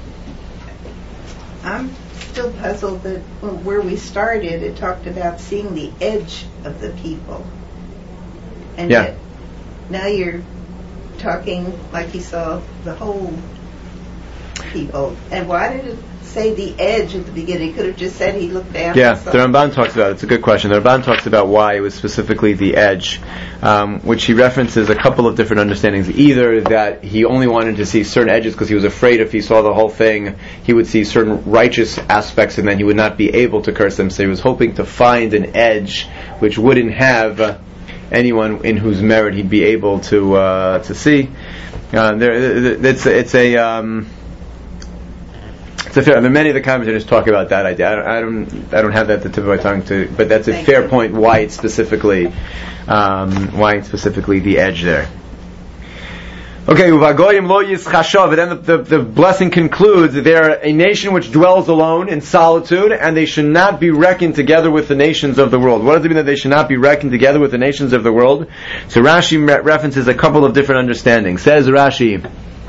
I'm still puzzled that where we started, it talked about seeing the edge of the people, and yeah. yet now you're talking like he saw the whole people. And why did it say the edge at the beginning. He could have just said he looked down. Yeah, at the something. Ramban talks about it. It's a good question. The Ramban talks about why it was specifically the edge, um, which he references a couple of different understandings. Either that he only wanted to see certain edges because he was afraid if he saw the whole thing, he would see certain righteous aspects and then he would not be able to curse them. So he was hoping to find an edge which wouldn't have uh, anyone in whose merit he'd be able to uh, to see. Uh, there, it's it's a um, it's a fair. Many of the commentators talk about that idea. I don't, I don't, I don't have that at the tip of my tongue to, but that's a Thank fair you. point. Why it's specifically, um, why it's specifically the edge there. Okay, uvagoyim lo yischashav. And then the, the, the blessing concludes that they are a nation which dwells alone in solitude, and they should not be reckoned together with the nations of the world. What does it mean that they should not be reckoned together with the nations of the world? So Rashi re- references a couple of different understandings. Says Rashi,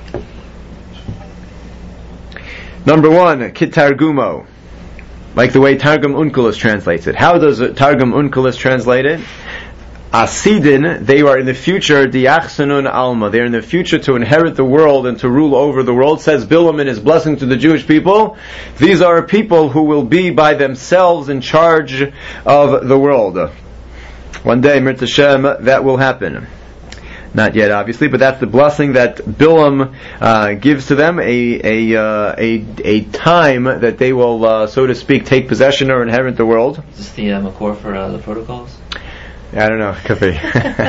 number one, kit targumo, like the way Targum Unkelos translates it. How does Targum Unkelos translate it? Asidin, they are in the future, diachsanun alma, they are in the future to inherit the world and to rule over the world. Says Bilam in his blessing to the Jewish people, these are people who will be by themselves in charge of the world. One day, Mirta Shem, that will happen. Not yet, obviously, but that's the blessing that Bilam uh, gives to them, a a, uh, a a time that they will, uh, so to speak, take possession or inherit the world. Is this the uh, Makor for uh, the protocols? I don't know. Could be.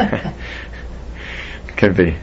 Could be.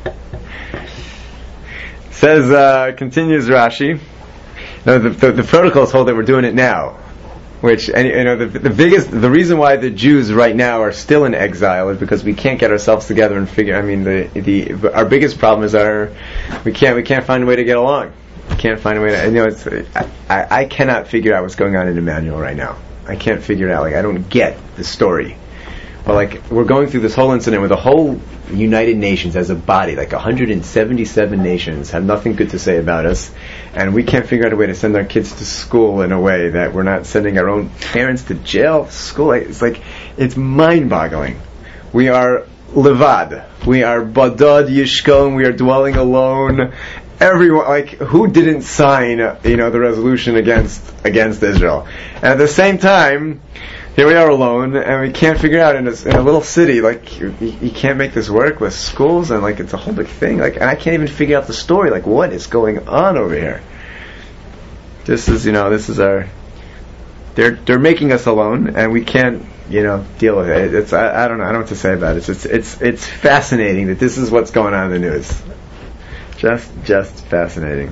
Says, uh, continues Rashi. No, the, the, the protocols hold that we're doing it now. Which, and, you know, the, the biggest, the reason why the Jews right now are still in exile is because we can't get ourselves together and figure. I mean, the the our biggest problem is our we can't we can't find a way to get along. We can't find a way to. You know, it's I, I, I cannot figure out what's going on in Emmanuel right now. I can't figure it out. Like I don't get the story. But like we're going through this whole incident where the whole United Nations as a body, like one hundred seventy-seven nations, have nothing good to say about us, and we can't figure out a way to send our kids to school in a way that we're not sending our own parents to jail, school. It's like it's mind-boggling. We are levad. We are badad yishkon. We are dwelling alone. Everyone, like, who didn't sign, you know, the resolution against against Israel? And at the same time, here we are alone, and we can't figure out in a, in a little city, like, you, you can't make this work with schools, and like, it's a whole big thing, like, and I can't even figure out the story, like, what is going on over here? This is, you know, this is our, they're, they're making us alone, and we can't, you know, deal with it. It's, I, I don't know, I don't know what to say about it. It's, it's, it's, it's fascinating that this is what's going on in the news. Just, just fascinating.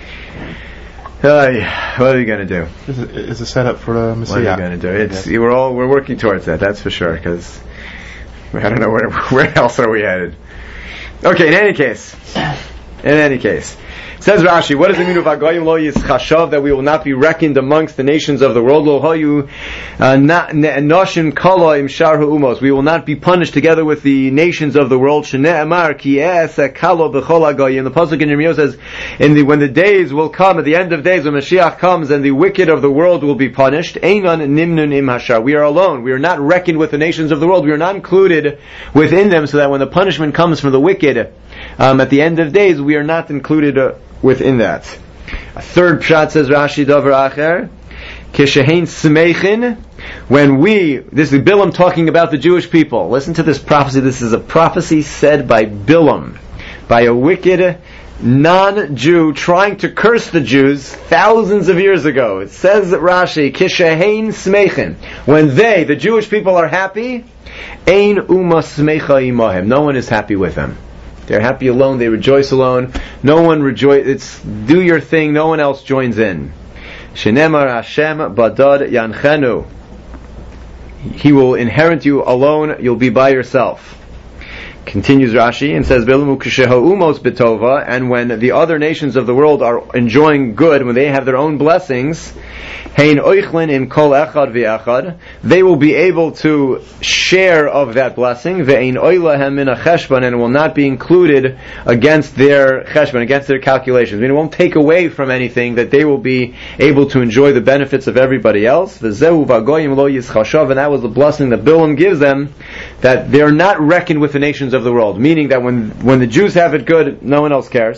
Uh, what are you going to do? It's a, it's a setup for the Messiah. What are you going to do? It's we're all we're working towards that. That's for sure. Because I don't know where where else are we headed. Okay. In any case, in any case, says Rashi, what does it mean of Agoyim lo yischashav, that we will not be reckoned amongst the nations of the world? Lo hayu noshin kala im shar ha'umos. We will not be punished together with the nations of the world. Shne'emar ki e'esa kalo b'chol hagoyim. The pasuk in Yirmiyah says, in the when the days will come, at the end of days, when Mashiach comes, and the wicked of the world will be punished. Einan nimnun im hashar. We are alone. We are not reckoned with the nations of the world. We are not included within them, so that when the punishment comes for the wicked, um, at the end of days, we are not included uh, within that. A third pshat, says Rashi, davar acher, kishehein smechin, when we, this is Bilam talking about the Jewish people. Listen to this prophecy. This is a prophecy said by Bilam, by a wicked non-Jew trying to curse the Jews thousands of years ago. It says Rashi, kishehein smechin, when they, the Jewish people, are happy, ein uma smecha imahem, no one is happy with them. They're happy alone, they rejoice alone. No one rejoice, it's do your thing, no one else joins in. Shenemar Hashem badad yanchenu. He will inherit you alone, you'll be by yourself. Continues Rashi and says, Bilamu kisheha umos betova, and when the other nations of the world are enjoying good, when they have their own blessings, hein oichlin im kol echad v'echad, they will be able to share of that blessing, ve'ein oilahem min cheshbon, and it will not be included against their cheshbon, against their calculations. I mean, it won't take away from anything, that they will be able to enjoy the benefits of everybody else. V'zehu v'agoyim lo yischashav, and that was the blessing that Bilam gives them, that they are not reckoned with the nations of the world, meaning that when when the Jews have it good, no one else cares.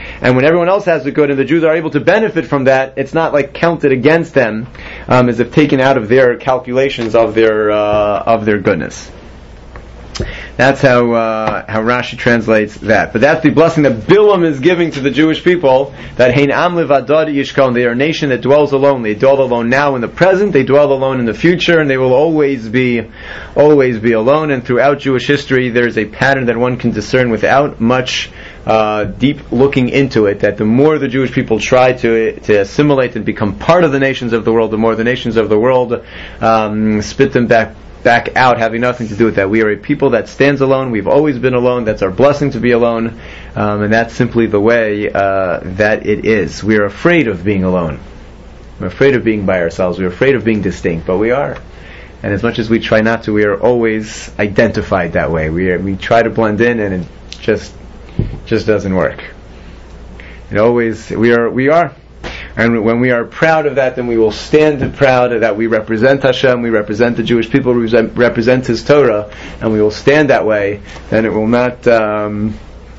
and when everyone else has the good and the Jews are able to benefit from that, it's not like counted against them um, as if taken out of their calculations of their uh, of their goodness. That's how uh, how Rashi translates that. But that's the blessing that Bilam is giving to the Jewish people, that Hein Am Levadad Yishkon, they are a nation that dwells alone. They dwell alone now in the present, they dwell alone in the future, and they will always be always be alone. And throughout Jewish history, there's a pattern that one can discern without much uh, deep looking into it, that the more the Jewish people try to to assimilate and become part of the nations of the world, the more the nations of the world um, spit them back back out, having nothing to do with that. We are a people that stands alone. We've always been alone. That's our blessing to be alone, um, and that's simply the way uh, that it is. We are afraid of being alone. We're afraid of being by ourselves. We're afraid of being distinct, but we are. And as much as we try not to, we are always identified that way. We are, we try to blend in, and it just just doesn't work. It always we are we are. And when we are proud of that, then we will stand proud that we represent Hashem, we represent the Jewish people, we represent His Torah, and we will stand that way. Then it will not. Um,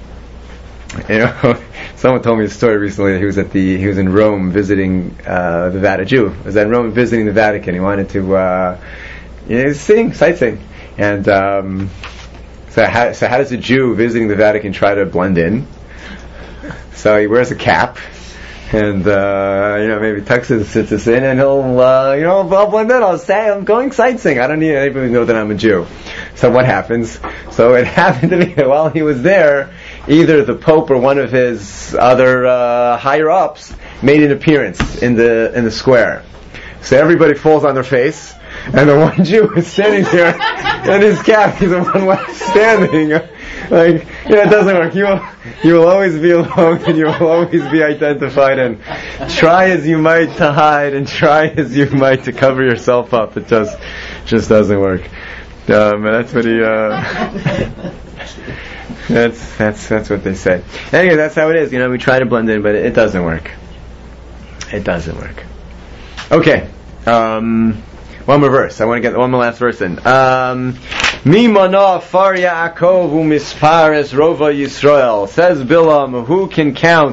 you know, someone told me a story recently that he was at the he was in Rome visiting uh, the Vatican. Jew was in Rome visiting the Vatican. He wanted to uh, you know, sing, sightseeing, and um, so how, so how does a Jew visiting the Vatican try to blend in? So he wears a cap. And, uh, you know, maybe Texas sits us in and he'll, uh, you know, I'll blend in, I'll say, I'm going sightseeing. I don't need anybody to know that I'm a Jew. So what happens? So it happened to be that while he was there, either the Pope or one of his other, uh, higher ups made an appearance in the, in the square. So everybody falls on their face, and the one Jew is standing there in his cap, he's the one left standing. Like, yeah, it doesn't work. You will, you will always be alone, and you will always be identified, and try as you might to hide, and try as you might to cover yourself up. It just, just doesn't work. Um, and that's what he, uh, that's, that's, that's what they say. Anyway, that's how it is. You know, we try to blend in, but it, it doesn't work. It doesn't work. Okay. Um, one more verse. I want to get one more last verse in. Um, Mi mana far Yaakov umispares rova Yisrael. Says Bilam, who can count?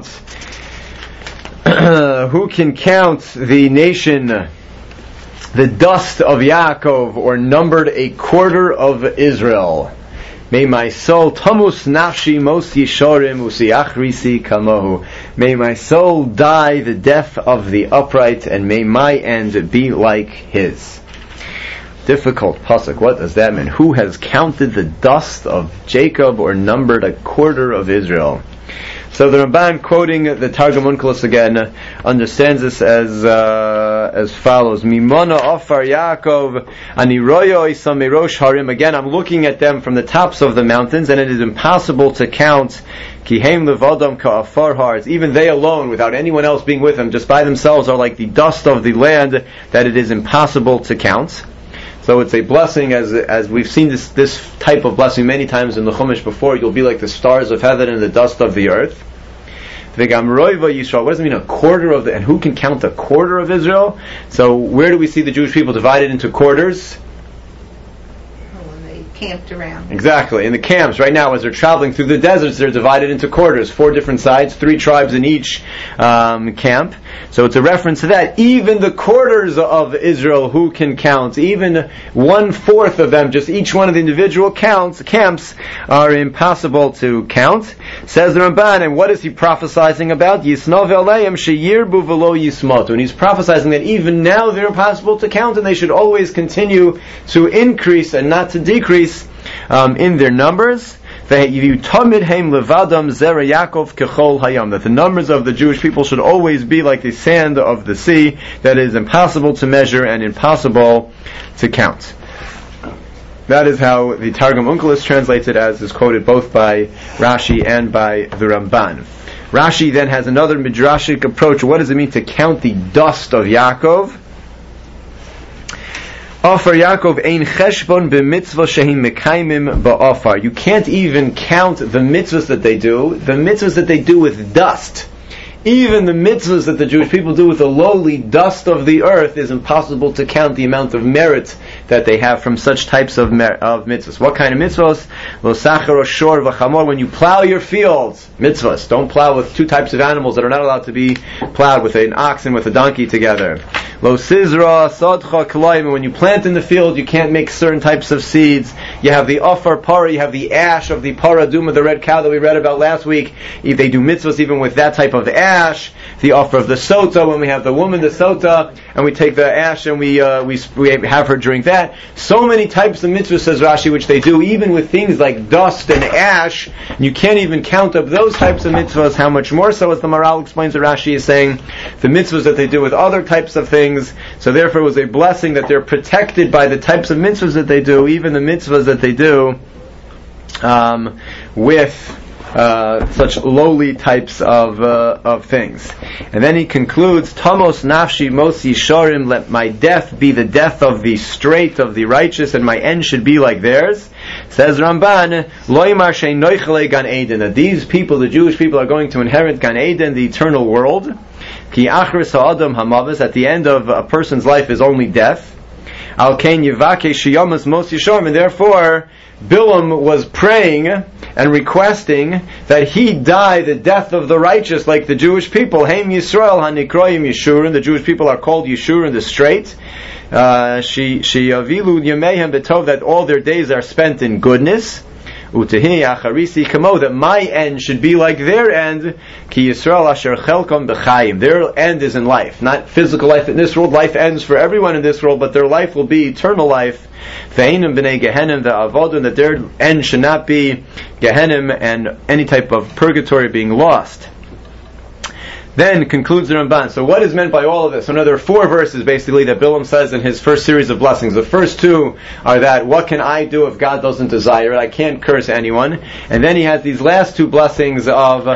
Who can count the nation, the dust of Yaakov, or numbered a quarter of Israel? May my soul tamus nafshi mos yishorim usiachrisi kamohu. May my soul die the death of the upright, and may my end be like his. Difficult pasuk. What does that mean? Who has counted the dust of Jacob, or numbered a quarter of Israel? So the Ramban, quoting the Targum Onkelos again, understands this as uh, as follows: Mimona ofar Yaakov ani royo isam merosh harim. Again, I'm looking at them from the tops of the mountains, and it is impossible to count. Kihem levadam ka'afar hars. Even they alone, without anyone else being with them, just by themselves, are like the dust of the land, that it is impossible to count. So it's a blessing, as as we've seen this this type of blessing many times in the Chumash before. You'll be like the stars of heaven and the dust of the earth. V'gam roiva Yisrael. What does it mean, a quarter of the? And who can count a quarter of Israel? So where do we see the Jewish people divided into quarters? Camped around. Exactly. In the camps, right now, as they're traveling through the deserts, they're divided into quarters, four different sides, three tribes in each um, camp. So it's a reference to that. Even the quarters of Israel, who can count? Even one-fourth of them, just each one of the individual counts, camps, are impossible to count. Says the Ramban, and what is he prophesizing about? Yisnov aleim sheyirbu v'lo yismatu. And he's prophesizing that even now they're impossible to count, and they should always continue to increase and not to decrease Um, in their numbers. That the numbers of the Jewish people should always be like the sand of the sea, that is impossible to measure and impossible to count. That is how the Targum Onkelos translates it, as is quoted both by Rashi and by the Ramban. Rashi then has another midrashic approach. What does it mean to count the dust of Yaakov? Ofar Yaakov ein cheshbon b'mitzvah shehim mekaimim ba'ofar. You can't even count the mitzvahs that they do, the mitzvahs that they do with dust. even the mitzvahs that the Jewish people do with the lowly dust of the earth is impossible to count the amount of merit that they have from such types of mer- of mitzvahs. What kind of mitzvahs? Lo sachar shor v'chamor. When you plow your fields, mitzvahs. Don't plow with two types of animals that are not allowed to be plowed, with an ox and with a donkey together. Lo sizra sadcha k'layim. When you plant in the field, you can't make certain types of seeds. You have the ofar para, you have the ash of the paraduma, the red cow that we read about last week. If they do mitzvahs even with that type of ash, the offer of the sota, when we have the woman, the sota, and we take the ash and we uh, we we have her drink that. So many types of mitzvahs, says Rashi, which they do even with things like dust and ash. You can't even count up those types of mitzvahs. How much more so, as the Maral explains, that Rashi is saying, the mitzvahs that they do with other types of things. So therefore it was a blessing that they're protected by the types of mitzvahs that they do, even the mitzvahs that they do um, with Uh, such lowly types of uh, of things. And then he concludes, Tamos nafshi mosi shorim, let my death be the death of the straight, of the righteous, and my end should be like theirs. Says Ramban, loymar sheinoichle gan eden, that these people, the Jewish people, are going to inherit gan eden, the eternal world. Ki achris ha'adam hamavis, at the end of a person's life is only death. Al kein yivake shiyamas mosi shorim, and therefore Bilam was praying and requesting that he die the death of the righteous, like the Jewish people. Heim Yisrael hanikroyim Yeshurun. The Jewish people are called Yeshurun, the straight. She she avilu yamehem betov, that all their days are spent in goodness. Utehi acharisi kamo, that my end should be like their end. Ki Yisrael asher chelkom b'chayim. Their end is in life, not physical life in this world. Life ends for everyone in this world, but their life will be eternal life. Ve'enim b'nei Gehenim ve'avodun, that their end should not be Gehenim and any type of purgatory being lost. Then concludes the Ramban. So what is meant by all of this? So now there are four verses basically that Bilam says in his first series of blessings. The first two are that, what can I do if God doesn't desire it? I can't curse anyone. And then he has these last two blessings of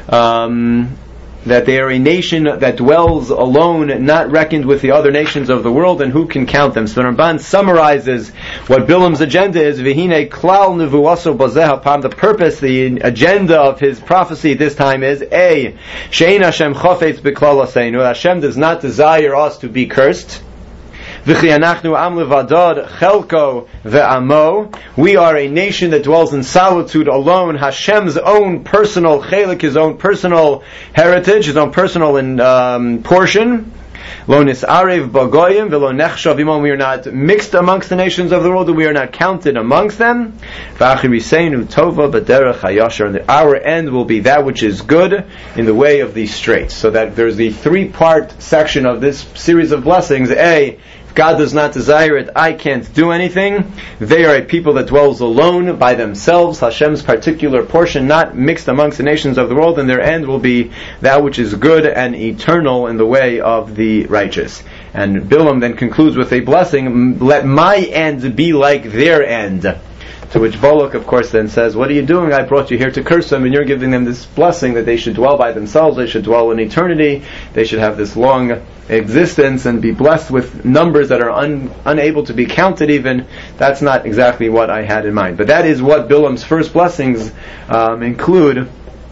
um, that they are a nation that dwells alone, not reckoned with the other nations of the world, and who can count them? So the Ramban summarizes what Bilam's agenda is. V'hine klal nevuaso bazeh hapam. The purpose, the agenda of his prophecy this time is, A, she'ein Hashem chofetz b'klal aseinu. Hashem does not desire us to be cursed. V'chi anachnu am levadad chelko ve'amo. We are a nation that dwells in solitude alone. Hashem's own personal chelik, his own personal heritage, his own personal in, um, portion. Lo nisarev bagoyim v'lo nechshav imon. We are not mixed amongst the nations of the world, and we are not counted amongst them. V'achiriseinu tova b'derech hayashar. And our end will be that which is good in the way of the straight. So that there's the three-part section of this series of blessings. A, God does not desire it, I can't do anything. They are a people that dwells alone by themselves, Hashem's particular portion, not mixed amongst the nations of the world, and their end will be that which is good and eternal in the way of the righteous. And Bilam then concludes with a blessing, let my end be like their end. To which Balak, of course, then says, what are you doing? I brought you here to curse them, and you're giving them this blessing that they should dwell by themselves, they should dwell in eternity, they should have this long existence and be blessed with numbers that are un, unable to be counted even. That's not exactly what I had in mind. But that is what Bilam's first blessings um, include.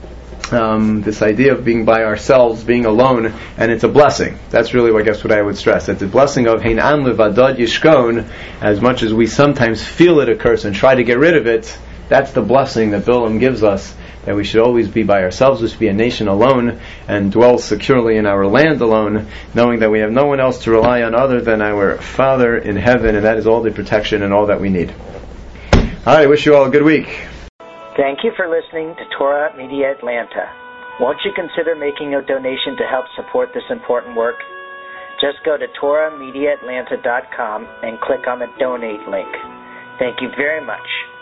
Um, this idea of being by ourselves, being alone, and it's a blessing. That's really, I guess, what I would stress. It's a blessing of Hein An Levadad Yishkon. As much as we sometimes feel it a curse and try to get rid of it, that's the blessing that Bilam gives us, that we should always be by ourselves, we should be a nation alone, and dwell securely in our land alone, knowing that we have no one else to rely on other than our Father in heaven, and that is all the protection and all that we need. Alright, I wish you all a good week. Thank you for listening to Torah Media Atlanta. Won't you consider making a donation to help support this important work? Just go to torah media atlanta dot com and click on the donate link. Thank you very much.